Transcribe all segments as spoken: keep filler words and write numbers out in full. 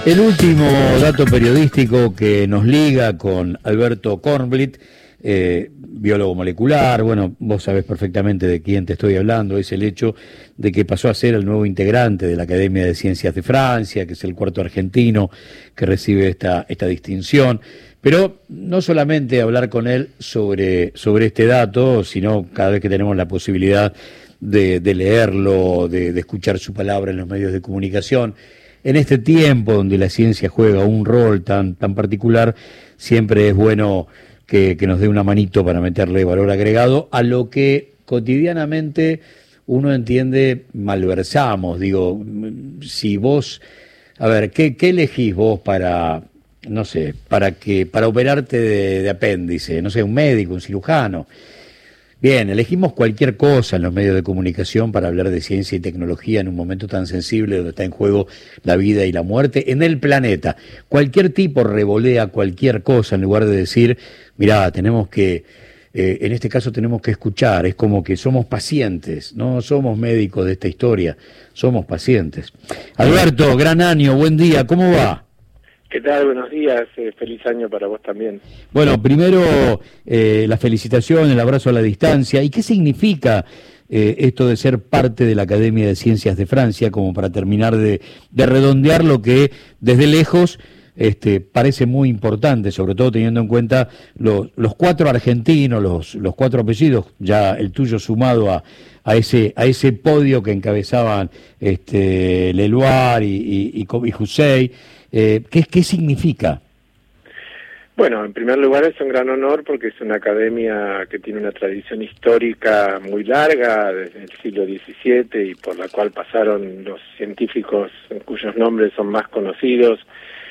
El último dato periodístico que nos liga con Alberto Kornblit, eh, biólogo molecular, bueno, vos sabés perfectamente de quién te estoy hablando, es el hecho de que pasó a ser el nuevo integrante de la Academia de Ciencias de Francia, que es el cuarto argentino que recibe esta, esta distinción. Pero no solamente hablar con él sobre, sobre este dato, sino cada vez que tenemos la posibilidad de, de leerlo, de, de escuchar su palabra en los medios de comunicación. En este tiempo donde la ciencia juega un rol tan, tan particular, siempre es bueno que, que nos dé una manito para meterle valor agregado a lo que cotidianamente uno entiende malversamos. Digo, si vos, a ver, ¿qué, qué elegís vos para, no sé, para que para operarte de, de apéndice? No sé, un médico, un cirujano. Bien, elegimos cualquier cosa en los medios de comunicación para hablar de ciencia y tecnología en un momento tan sensible donde está en juego la vida y la muerte en el planeta. Cualquier tipo revolea cualquier cosa en lugar de decir, mirá, tenemos que, eh, en este caso tenemos que escuchar, es como que somos pacientes, no somos médicos de esta historia, somos pacientes. Alberto, gran año, buen día, ¿cómo va? ¿Qué tal? Buenos días, eh, feliz año para vos también. Bueno, primero eh, la felicitación, el abrazo a la distancia. ¿Y qué significa eh, esto de ser parte de la Academia de Ciencias de Francia, como para terminar de, de redondear lo que desde lejos este, parece muy importante, sobre todo teniendo en cuenta los, los cuatro argentinos, los, los cuatro apellidos, ya el tuyo sumado a, a ese a ese podio que encabezaban este, Leloir y, y, y, y Hussein? Eh, ¿qué, ¿Qué significa? Bueno, en primer lugar es un gran honor porque es una academia que tiene una tradición histórica muy larga, desde el siglo diecisiete, y por la cual pasaron los científicos cuyos nombres son más conocidos,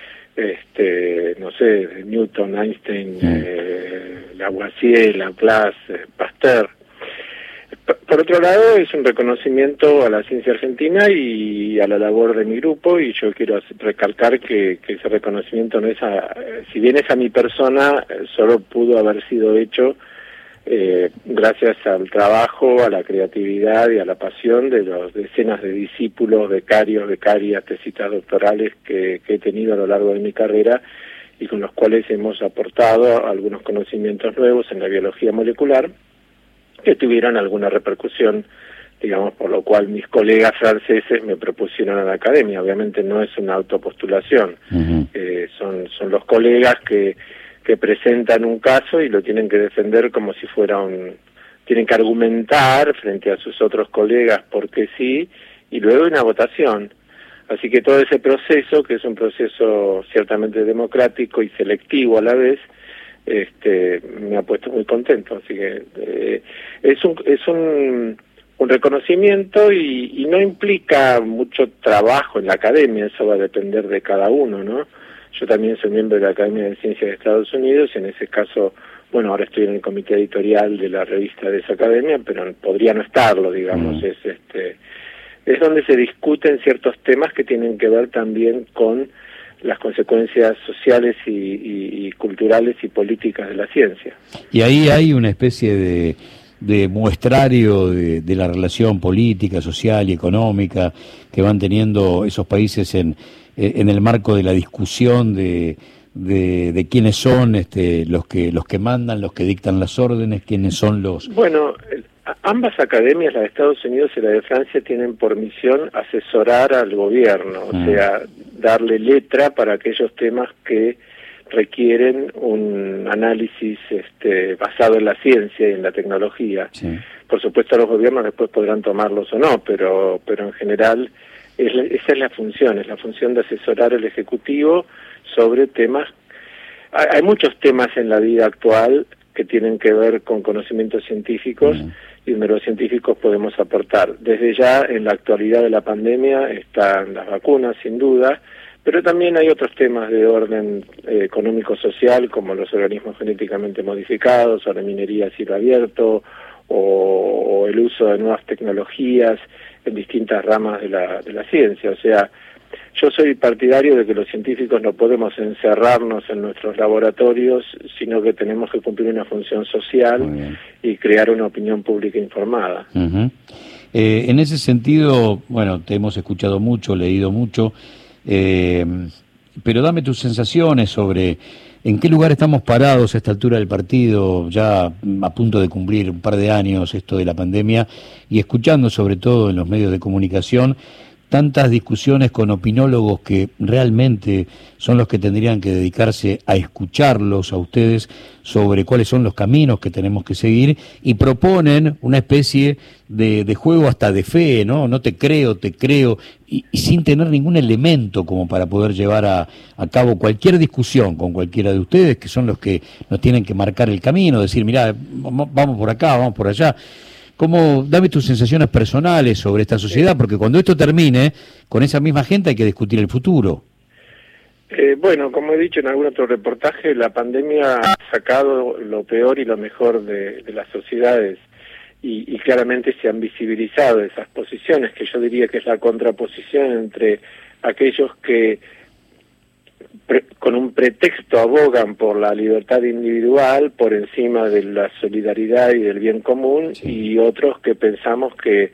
este, no sé, Newton, Einstein, mm. eh, Lavoisier, Laplace, eh, Pasteur. Por otro lado, es un reconocimiento a la ciencia argentina y a la labor de mi grupo, y yo quiero recalcar que, que ese reconocimiento no es a, si bien es a mi persona, solo pudo haber sido hecho eh, gracias al trabajo, a la creatividad y a la pasión de los decenas de discípulos, becarios, becarias, tesitas doctorales que, que he tenido a lo largo de mi carrera y con los cuales hemos aportado algunos conocimientos nuevos en la biología molecular que tuvieron alguna repercusión, digamos, por lo cual mis colegas franceses me propusieron a la academia. Obviamente no es una autopostulación, uh-huh. eh, son son los colegas que, que presentan un caso y lo tienen que defender como si fuera un... tienen que argumentar frente a sus otros colegas porque sí, y luego hay una votación. Así que todo ese proceso, que es un proceso ciertamente democrático y selectivo a la vez, este me ha puesto muy contento, así que eh, es un es un, un reconocimiento y, y no implica mucho trabajo en la academia, eso va a depender de cada uno, ¿no? Yo también soy miembro de la Academia de Ciencias de Estados Unidos, y en ese caso, bueno, ahora estoy en el comité editorial de la revista de esa academia, pero podría no estarlo, digamos, mm. es este es donde se discuten ciertos temas que tienen que ver también con las consecuencias sociales y, y, y culturales y políticas de la ciencia. Y ahí hay una especie de, de muestrario de, de la relación política, social y económica que van teniendo esos países en, en el marco de la discusión de, de, de quiénes son este, los que los que mandan, los que dictan las órdenes, quiénes son los... Bueno, ambas academias, la de Estados Unidos y la de Francia, tienen por misión asesorar al gobierno, o sea, darle letra para aquellos temas que requieren un análisis este, basado en la ciencia y en la tecnología. Sí. Por supuesto, los gobiernos después podrán tomarlos o no, pero pero en general es, esa es la función, es la función de asesorar al Ejecutivo sobre temas. Hay, hay muchos temas en la vida actual que tienen que ver con conocimientos científicos, mm. y donde los científicos podemos aportar. Desde ya, en la actualidad de la pandemia, están las vacunas, sin duda, pero también hay otros temas de orden eh, económico-social, como los organismos genéticamente modificados, o la minería a cielo abierto, o, o el uso de nuevas tecnologías en distintas ramas de la, de la ciencia. O sea, yo soy partidario de que los científicos no podemos encerrarnos en nuestros laboratorios, sino que tenemos que cumplir una función social y crear una opinión pública informada. Uh-huh. Eh, en ese sentido, bueno, te hemos escuchado mucho, leído mucho. Eh, pero dame tus sensaciones sobre en qué lugar estamos parados a esta altura del partido, ya a punto de cumplir un par de años esto de la pandemia, y escuchando sobre todo en los medios de comunicación tantas discusiones con opinólogos que realmente son los que tendrían que dedicarse a escucharlos a ustedes sobre cuáles son los caminos que tenemos que seguir, y proponen una especie de, de juego hasta de fe, ¿no? No te creo, te creo, y, y sin tener ningún elemento como para poder llevar a, a cabo cualquier discusión con cualquiera de ustedes, que son los que nos tienen que marcar el camino, decir, mirá, vamos por acá, vamos por allá. ¿Cómo, dame tus sensaciones personales sobre esta sociedad? Porque cuando esto termine, con esa misma gente hay que discutir el futuro. Eh, bueno, como he dicho en algún otro reportaje, la pandemia ha sacado lo peor y lo mejor de, de las sociedades y, y claramente se han visibilizado esas posiciones, que yo diría que es la contraposición entre aquellos que Pre, con un pretexto abogan por la libertad individual por encima de la solidaridad y del bien común, sí. Y otros que pensamos que,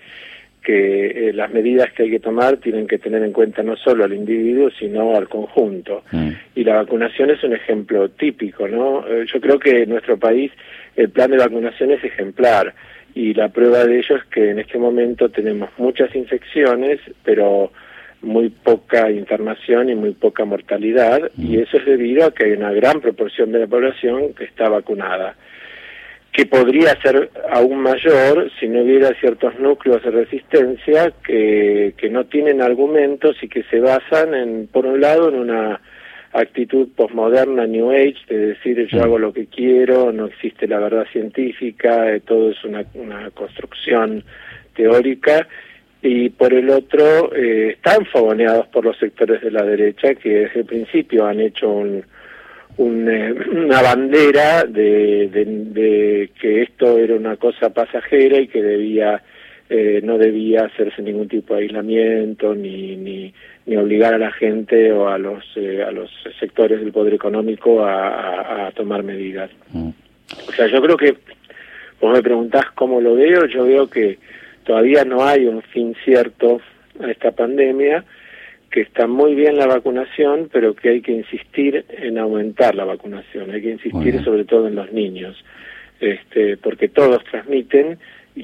que eh, las medidas que hay que tomar tienen que tener en cuenta no solo al individuo, sino al conjunto. Mm. Y la vacunación es un ejemplo típico, ¿no? Eh, yo creo que en nuestro país el plan de vacunación es ejemplar, y la prueba de ello es que en este momento tenemos muchas infecciones, pero muy poca internación y muy poca mortalidad, mm. y eso es debido a que hay una gran proporción de la población que está vacunada, que podría ser aún mayor si no hubiera ciertos núcleos de resistencia que, que no tienen argumentos y que se basan, en por un lado, en una actitud posmoderna, New Age, de decir yo mm. hago lo que quiero, no existe la verdad científica, eh, todo es una, una construcción teórica, y por el otro eh, están fogoneados por los sectores de la derecha que desde el principio han hecho un, un, eh, una bandera de, de, de que esto era una cosa pasajera y que debía eh, no debía hacerse ningún tipo de aislamiento ni, ni, ni obligar a la gente o a los, eh, a los sectores del poder económico a, a, a tomar medidas. Mm. O sea, yo creo que, vos me preguntás cómo lo veo, yo veo que todavía no hay un fin cierto a esta pandemia, que está muy bien la vacunación, pero que hay que insistir en aumentar la vacunación, hay que insistir bueno. sobre todo en los niños, este, porque todos transmiten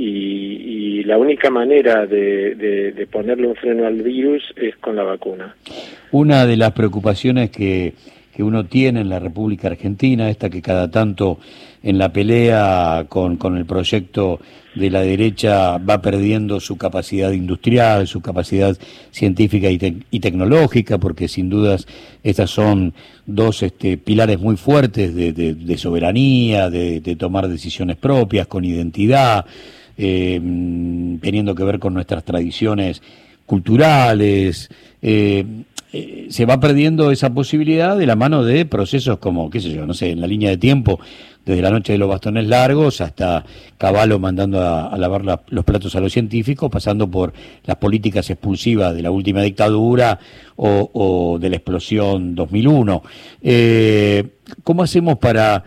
y, y la única manera de, de, de ponerle un freno al virus es con la vacuna. Una de las preocupaciones que, que uno tiene en la República Argentina, esta que cada tanto en la pelea con, con el proyecto de la derecha va perdiendo su capacidad industrial, su capacidad científica y, te y tecnológica, porque sin dudas estas son dos este, pilares muy fuertes de, de, de soberanía, de, de tomar decisiones propias, con identidad, eh, teniendo que ver con nuestras tradiciones culturales. Eh, eh, se va perdiendo esa posibilidad de la mano de procesos como, qué sé yo, no sé, en la línea de tiempo, desde la noche de los bastones largos hasta Cavallo mandando a, a lavar la, los platos a los científicos, pasando por las políticas expulsivas de la última dictadura o, o de la explosión dos mil uno. Eh, ¿Cómo hacemos para,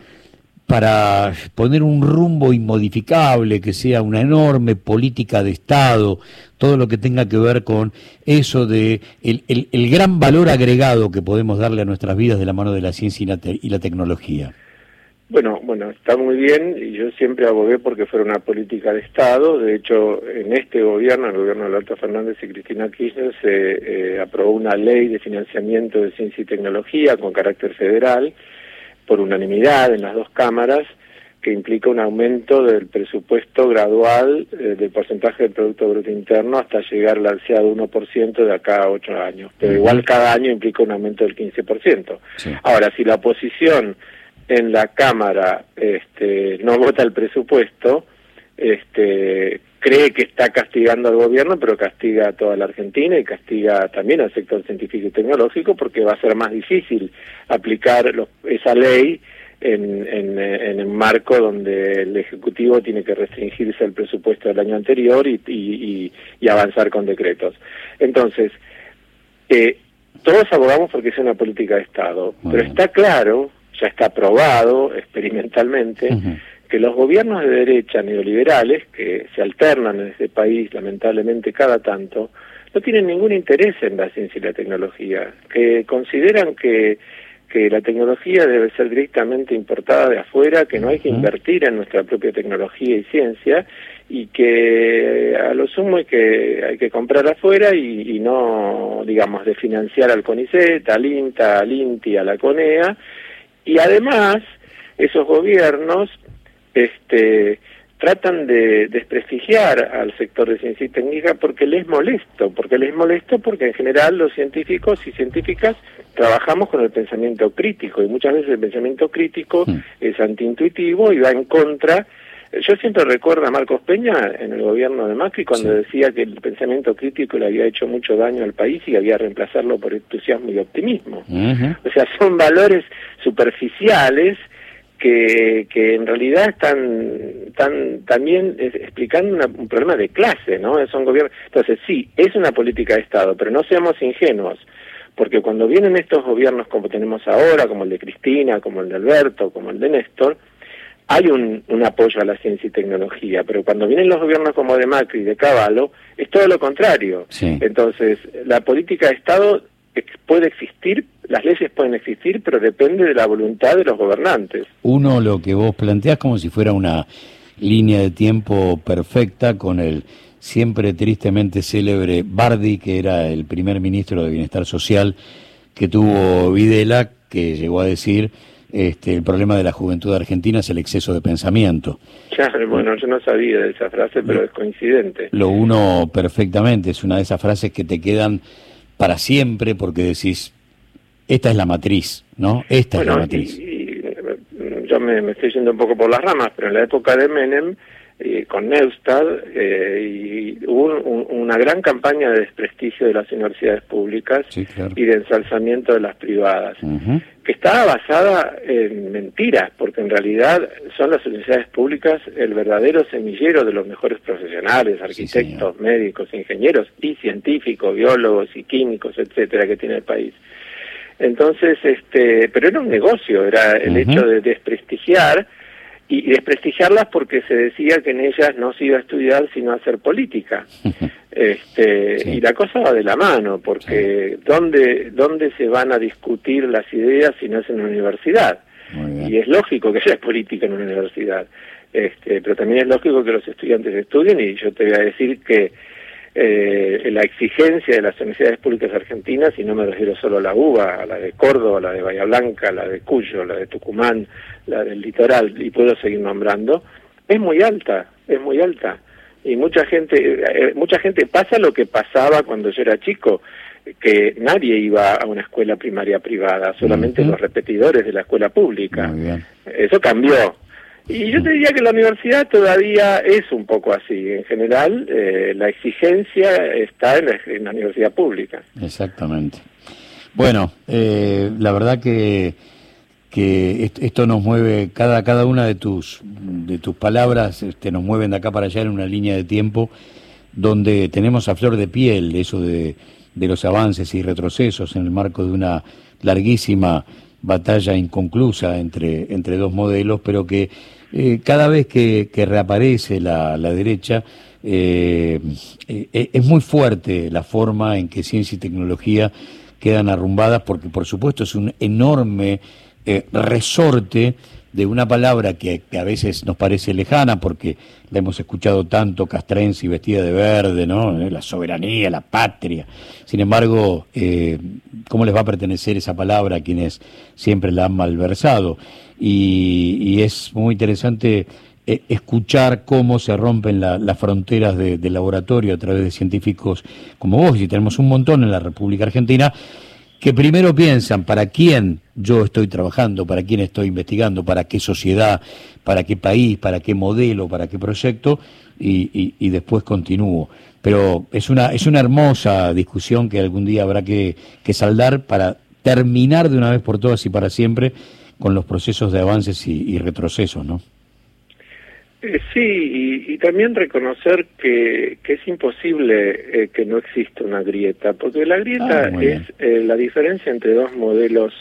para poner un rumbo inmodificable, que sea una enorme política de Estado, todo lo que tenga que ver con eso de el, el, el gran valor agregado que podemos darle a nuestras vidas de la mano de la ciencia y la, te y la tecnología? Bueno, bueno, está muy bien, y yo siempre abogué porque fuera una política de Estado. De hecho, en este gobierno, el gobierno de Alberto Fernández y Cristina Kirchner, se eh, aprobó una ley de financiamiento de ciencia y tecnología con carácter federal, por unanimidad en las dos cámaras, que implica un aumento del presupuesto gradual eh, del porcentaje del Producto Bruto Interno hasta llegar al ansiado uno por ciento de acá a ocho años. Pero igual cada año implica un aumento del quince por ciento. Sí. Ahora, si la oposición en la Cámara este, no vota el presupuesto, este, cree que está castigando al gobierno, pero castiga a toda la Argentina y castiga también al sector científico y tecnológico, porque va a ser más difícil aplicar los, esa ley en, en, en un marco donde el Ejecutivo tiene que restringirse al presupuesto del año anterior y, y, y, y avanzar con decretos. Entonces, eh, todos abogamos porque sea una política de Estado, Muy pero bien. Está claro, ya está probado experimentalmente, uh-huh. que los gobiernos de derecha neoliberales, que se alternan en este país lamentablemente cada tanto, no tienen ningún interés en la ciencia y la tecnología, que consideran que que la tecnología debe ser directamente importada de afuera, que no hay que invertir en nuestra propia tecnología y ciencia, y que a lo sumo hay que hay que comprar afuera y, y no, digamos, de financiar al CONICET, al INTA, al INTI, a la CONEA, y además esos gobiernos este tratan de desprestigiar al sector de ciencia y técnica porque les molesto, porque les molesto porque en general los científicos y científicas trabajamos con el pensamiento crítico, y muchas veces el pensamiento crítico mm. es antiintuitivo y va en contra. Yo siempre recuerdo a Marcos Peña en el gobierno de Macri cuando sí. decía que el pensamiento crítico le había hecho mucho daño al país y había reemplazarlo por entusiasmo y optimismo. Uh-huh. O sea, son valores superficiales que, que en realidad están, están también explicando una, un problema de clase, ¿no? Son gobiernos. Entonces, sí, es una política de Estado, pero no seamos ingenuos, porque cuando vienen estos gobiernos como tenemos ahora, como el de Cristina, como el de Alberto, como el de Néstor, hay un, un apoyo a la ciencia y tecnología, pero cuando vienen los gobiernos como de Macri y de Cavallo, es todo lo contrario. Sí. Entonces, la política de Estado puede existir, las leyes pueden existir, pero depende de la voluntad de los gobernantes. Uno, lo que vos planteás como si fuera una línea de tiempo perfecta con el siempre tristemente célebre Bardi, que era el primer ministro de Bienestar Social que tuvo Videla, que llegó a decir este, el problema de la juventud argentina es el exceso de pensamiento. Claro, bueno, yo no sabía de esa frase, pero es coincidente. Lo uno perfectamente, es una de esas frases que te quedan para siempre porque decís, esta es la matriz, ¿no? Esta bueno, es la matriz. Y, y, yo me, me estoy yendo un poco por las ramas, pero en la época de Menem, eh, con Neustadt, eh, y hubo un, una gran campaña de desprestigio de las universidades públicas sí, claro. y de ensalzamiento de las privadas, uh-huh. que estaba basada en mentiras, porque en realidad son las universidades públicas el verdadero semillero de los mejores profesionales, arquitectos, sí, médicos, ingenieros y científicos, biólogos y químicos, etcétera, que tiene el país. Entonces, este, pero era un negocio, era el uh-huh. hecho de desprestigiar, y desprestigiarlas porque se decía que en ellas no se iba a estudiar sino a hacer política. este sí. Y la cosa va de la mano, porque sí. ¿dónde, ¿dónde se van a discutir las ideas si no es en la universidad? Y es lógico que haya política en una universidad, este, pero también es lógico que los estudiantes estudien, y yo te voy a decir que eh, la exigencia de las universidades públicas argentinas, y no me refiero solo a la UBA, a la de Córdoba, a la de Bahía Blanca, a la de Cuyo, la de Tucumán, la del litoral, y puedo seguir nombrando, es muy alta, es muy alta. Y mucha gente, eh, mucha gente pasa lo que pasaba cuando yo era chico, que nadie iba a una escuela primaria privada, solamente uh-huh. los repetidores de la escuela pública. Muy bien. Eso cambió. Y yo te diría que la universidad todavía es un poco así. En general, eh, la exigencia está en la, en la universidad pública. Exactamente. Bueno, eh, la verdad que que esto nos mueve, cada cada una de tus de tus palabras este, nos mueven de acá para allá en una línea de tiempo donde tenemos a flor de piel eso de, de los avances y retrocesos en el marco de una larguísima batalla inconclusa entre entre dos modelos, pero que eh, cada vez que, que reaparece la, la derecha eh, eh, es muy fuerte la forma en que ciencia y tecnología quedan arrumbadas, porque por supuesto es un enorme eh, resorte de una palabra que, que a veces nos parece lejana porque la hemos escuchado tanto, castrense y vestida de verde, ¿no? La soberanía, la patria. Sin embargo, eh, ¿cómo les va a pertenecer esa palabra a quienes siempre la han malversado? Y, y es muy interesante eh, escuchar cómo se rompen la, las fronteras de, de laboratorio a través de científicos como vos, y tenemos un montón en la República Argentina, que primero piensan para quién yo estoy trabajando, para quién estoy investigando, para qué sociedad, para qué país, para qué modelo, para qué proyecto, y, y, y después continúo. Pero es una es una hermosa discusión que algún día habrá que, que saldar para terminar de una vez por todas y para siempre con los procesos de avances y, y retrocesos, ¿no? Eh, sí, y, y también reconocer que, que es imposible eh, que no exista una grieta, porque la grieta ah, es eh, la diferencia entre dos modelos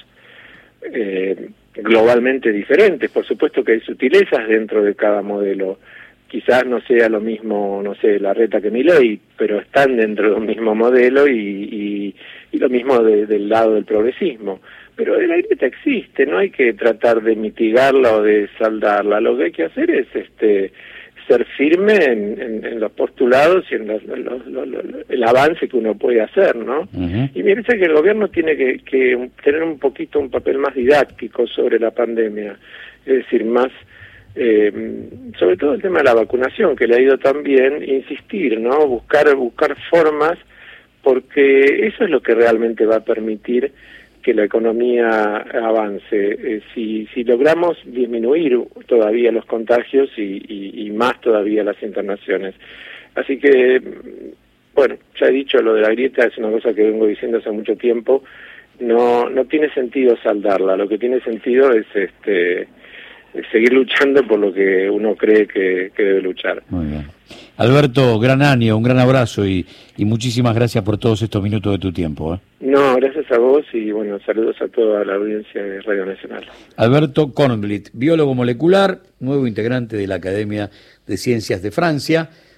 eh, globalmente diferentes. Por supuesto que hay sutilezas dentro de cada modelo, quizás no sea lo mismo, no sé, Larreta que Milei, pero están dentro de un mismo modelo y, y, y lo mismo de, del lado del progresismo. Pero la grieta existe, no hay que tratar de mitigarla o de saldarla. Lo que hay que hacer es este ser firme en, en, en los postulados y en los, los, los, los, el avance que uno puede hacer, ¿no? Uh-huh. Y me parece que el gobierno tiene que, que tener un poquito un papel más didáctico sobre la pandemia, es decir, más eh, sobre todo el tema de la vacunación, que le ha ido tan bien, insistir, ¿no? Buscar, buscar formas, porque eso es lo que realmente va a permitir que la economía avance. Eh, si, si logramos disminuir todavía los contagios y, y, y más todavía las internaciones. Así que, bueno, ya he dicho, lo de la grieta es una cosa que vengo diciendo hace mucho tiempo. No, no tiene sentido saldarla, lo que tiene sentido es este seguir luchando por lo que uno cree que, que debe luchar. Muy bien. Alberto, gran año, un gran abrazo y, y muchísimas gracias por todos estos minutos de tu tiempo. ¿eh? No, gracias a vos y bueno, saludos a toda la audiencia de Radio Nacional. Alberto Kornblit, biólogo molecular, nuevo integrante de la Academia de Ciencias de Francia.